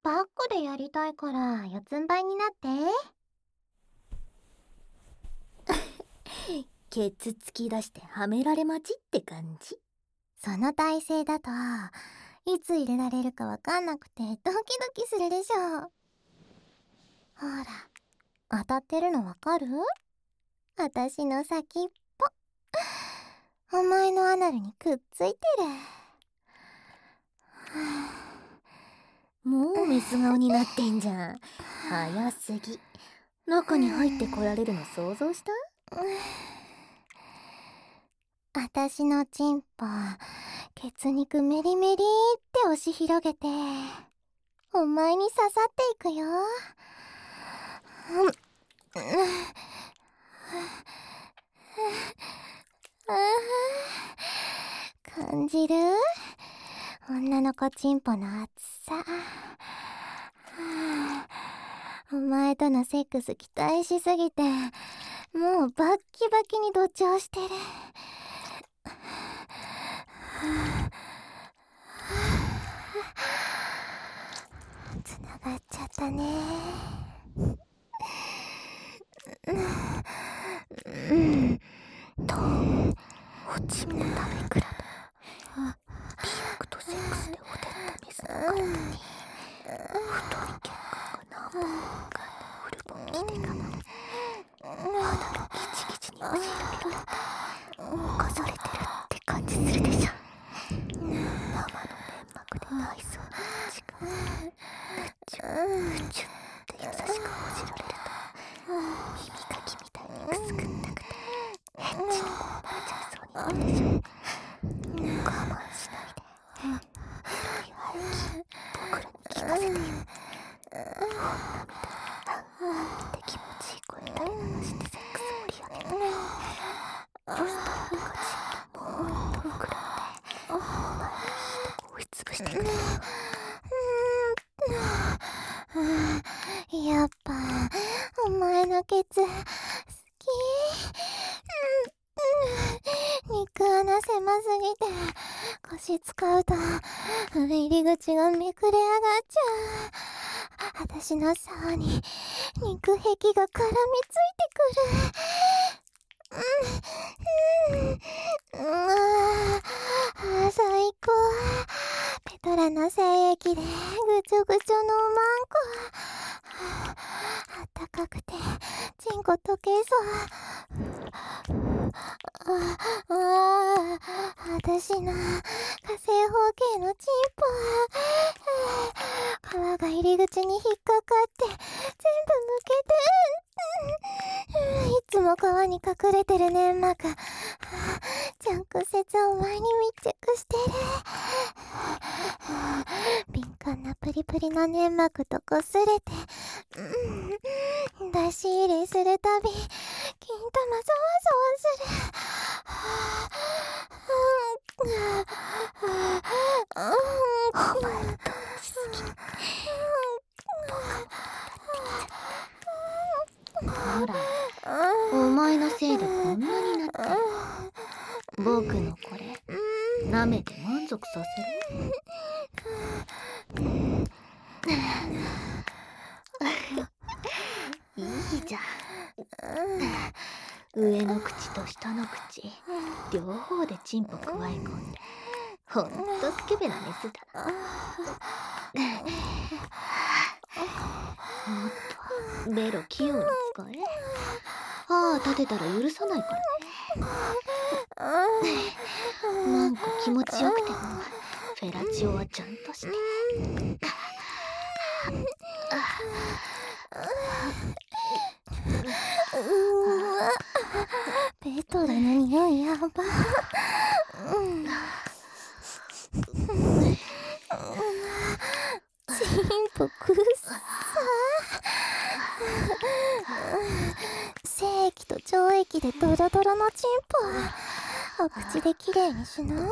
バックでやりたいから四つん這いになって。 ケツ突き出してはめられ待ちって感じ。 その体勢だといつ入れられるかわかんなくてドキドキするでしょ。ほら、当たってるのわかる？私の先っぽ、お前のアナルにくっついてる。 もうメス顔になってんじゃん。早すぎ。中に入ってこられるの想像した？ 私のチンポ、ケツ肉メリメリって押し広げてお前に刺さっていくよ。感じる？女の子チンポの熱さ。お前とのセックス期待しすぎてもうバッキバキに同調してる。つながっちゃったね。 とおちんぽ食べ比べ。リアクとセックスでおでったメスの体に太い血管が何本も浮かんだフルボンキでかまる。肌のギチギチに押し広げられた侵されてるって感じするでしょ。生の粘膜で内臓の内側にプチュプチュって優しくほじられると耳かきみたいにくすぐったくてヘッチにこうなっちゃいそうになるでしょ。我慢しないでエロい排気僕らに聞かせてよ。女みたいにって気持ちいい声垂れ流してセックス盛り上げる。そしたらガチンともっと膨らんでお前のいいとこ押しつぶしてくれる。 やっぱお前のケツ好き。肉穴狭すぎて腰使うと入り口がめくれ上がっちゃう。私の竿に肉壁が絡みついてくる。最高。ペトラの精液でぐちょぐちょのおまんこ。あったかくてチンコ溶けそう。私の火星方形のチンポ。皮が入り口に引っかかって全部むけて、いつも皮に隠れてる粘膜ちゃんくせつお前に密着してる。敏感なプリプリの粘膜と擦れて出し入れするたび金玉ゾワゾワする。 お前の友達すぎる。ほら、お前のせいでこんなになってる。僕のこれ舐めて満足させる。いいじゃん。上の口と下の口両方でチンポ加え込んでほんとスケベなメスだな。もっとベロ器用に使え。歯立てたら許さないからね。なんか気持ちよくてもフェラチオはちゃんとして。 ペトラの匂いやば。チンポくっさ。精液と腸液でドロドロのチンポお口できれいにしな。さ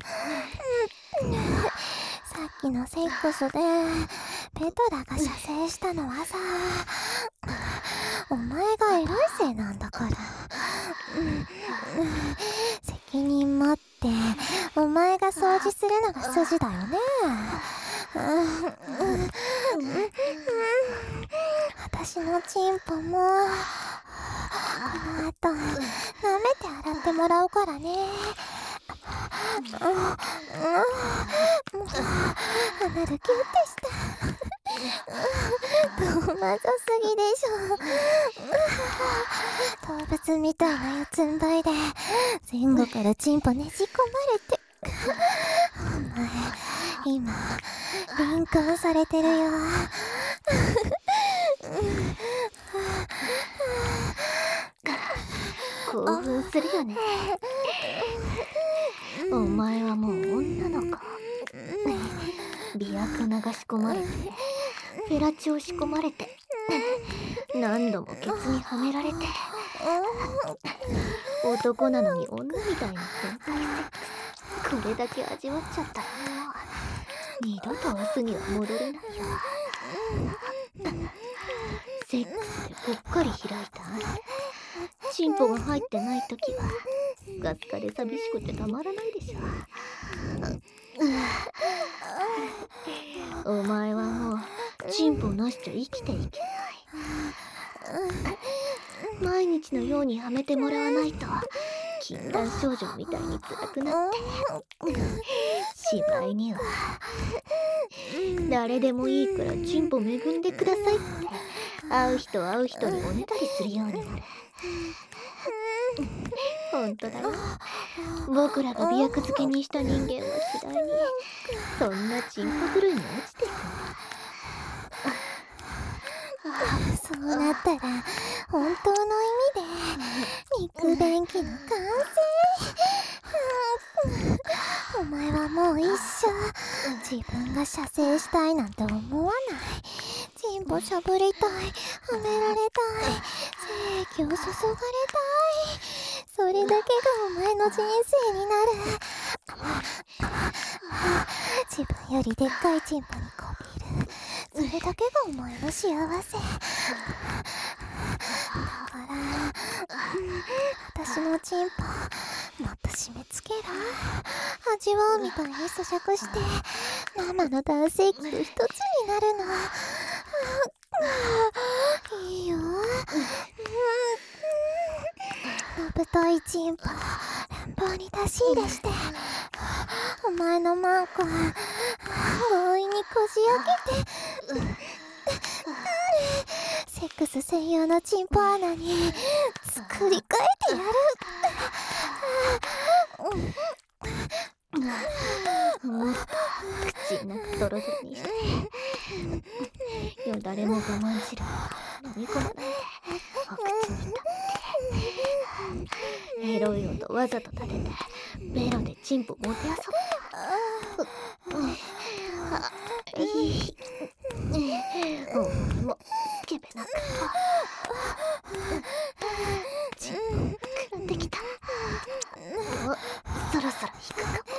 っきのセックスでペトラが射精したのはさ、お前が偉いせいなんだから。責任持ってお前が掃除するのが筋だよね。 チンポもこの後舐めて洗ってもらうからね。もう離るキュッてしたマゾすぎでしょ。動物みたいな四つん這いで前後からチンポねじ込まれてお前今輪行されてるよ。 興奮するよね。お前はもう女の子。媚薬流し込まれて、フェラチオ仕込まれて、何度もケツにはめられて、男なのに女みたいな変態セックス、これだけ味わっちゃったらもう二度と明日には戻れないよ。セックスでぽっかり開いたチンポが入ってないときはスカスカで寂しくてたまらないでしょ。お前はもうチンポなしじゃ生きていけない。毎日のようにはめてもらわないと禁断症状みたいに辛くなってしまいには誰でもいいからチンポ恵んでくださいって会う人におねだりするようになる。本当だよ。僕らが媚薬漬けにした人間は次第にそんなチンポ狂いに落ちていくんだ。 そうなったら本当の意味で肉便器の完成。お前はもう一生自分が射精したいなんて思わない。チンポしゃぶりたい、はめられたい、精液を注がれたい。それだけがお前の人生になる。自分よりでっかいチンポにこびる、それだけがお前の幸せだから私のチンポもっと締め付けろ。味わうみたいに咀嚼して生の男性器と一つになるの。いいよ。のぶといチンポ乱暴に出し入れしてお前のマンコは強引にこじ開けてセックス専用のチンポ穴に作り変えてやる。 もっと口の中ドロドロにしてよだれも我慢汁飲み込まないでお口に立ってエロい音わざと立ててベロでチンポもてあそぶ。いいお前もスケベなチンポ膨らんできた。そろそろ引くかも。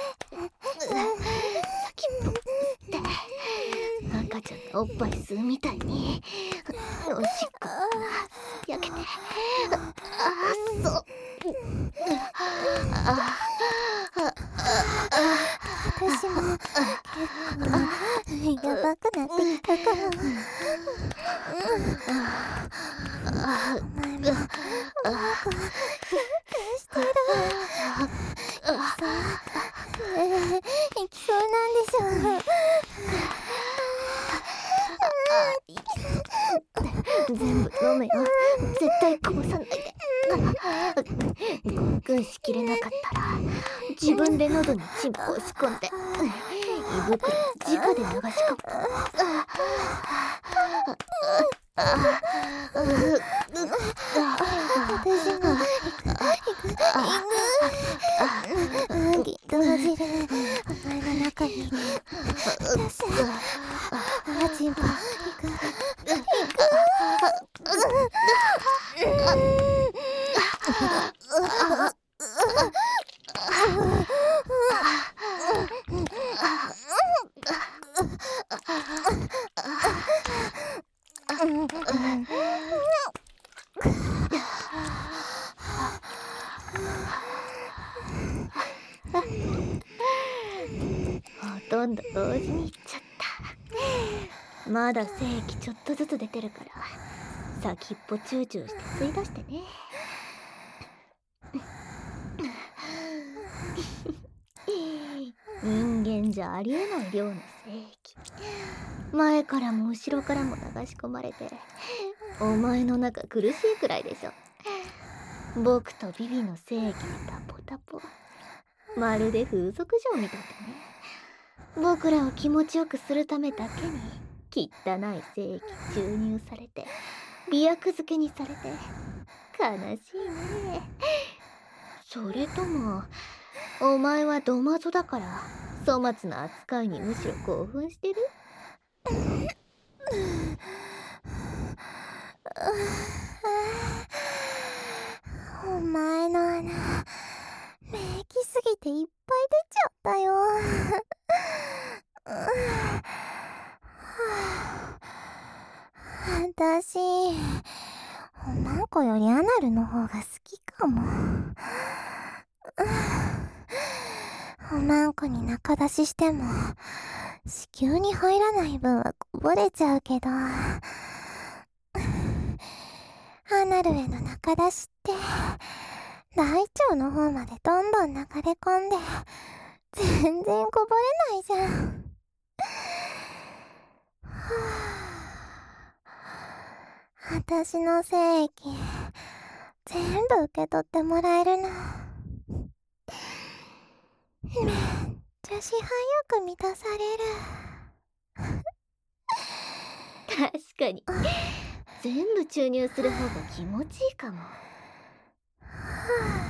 先っぽ吸って赤ちゃんのおっぱい吸うみたいにおしっこ焼けてそう私も結構やばくなってきたからお前もしてる。行きそうなんでしょう。 全部飲めよ。絶対こぼさないで。ごくんしきれなかったら自分で喉にチンポを押し込んで胃袋に直で流し込む。 私もぎっと混じるお前の中に出せ。チンポほとんど同時にいっちゃった。まだ精液ちょっとずつ出てるから先っぽチューチューして吸い出してね。人間じゃありえない量の精液、前からも後ろからも流し込まれて、お前の中苦しいくらいでしょ。僕とビビの精液でタポタポ、まるで風俗嬢みたいだね。僕らを気持ちよくするためだけに汚い精液注入されて、媚薬漬けにされて、悲しいね。それともお前はドマゾだから粗末な扱いにむしろ興奮してる？ お前の穴、めきすぎていっぱい出ちゃったよ。私、おまんこよりアナルの方が好きかも。おまんこに中出ししても子宮に入らない分はこぼれちゃうけど、アナルへの中出しって大腸の方までどんどん流れ込んで全然こぼれないじゃん。私の精液全部受け取ってもらえるのめっちゃ視配よく満たされる。 確かに全部注入する方が気持ちいいかも。 は